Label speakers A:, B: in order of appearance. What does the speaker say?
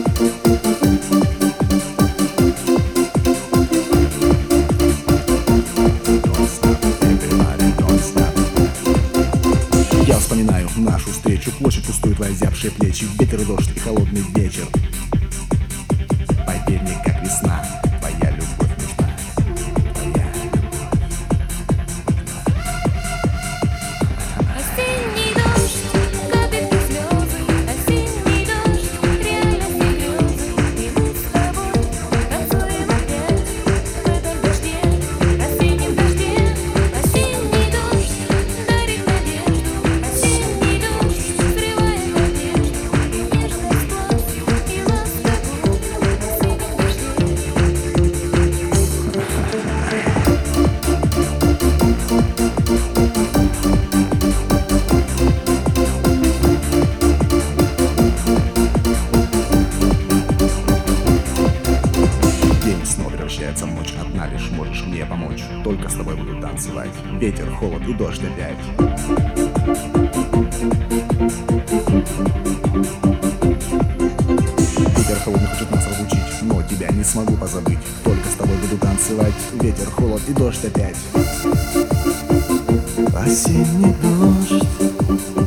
A: Я вспоминаю нашу встречу, площадь пустует, озябшие плечи, ветер и дождь и холодный вечер. Поверь мне, как весна, твоя любовь нужна. Твоя
B: Осенний дождь, капельки слезы, осенний дождь, реальность и грезы. И мы с тобой танцуем опять в этом дожде, осеннем дожде. Осенний дождь дарит надежду, осенний дождь согревает надежду. И нежность глаз, и ласковую в осеннем дожде.
A: день снова превращается в ночь, одна лишь можешь мне помочь. Только с тобой буду танцевать, ветер, холод и дождь опять. Ветер холодный хочет нас разлучить, но тебя не смогу позабыть. Только с тобой буду танцевать, ветер, холод и дождь опять.
C: Осенний дождь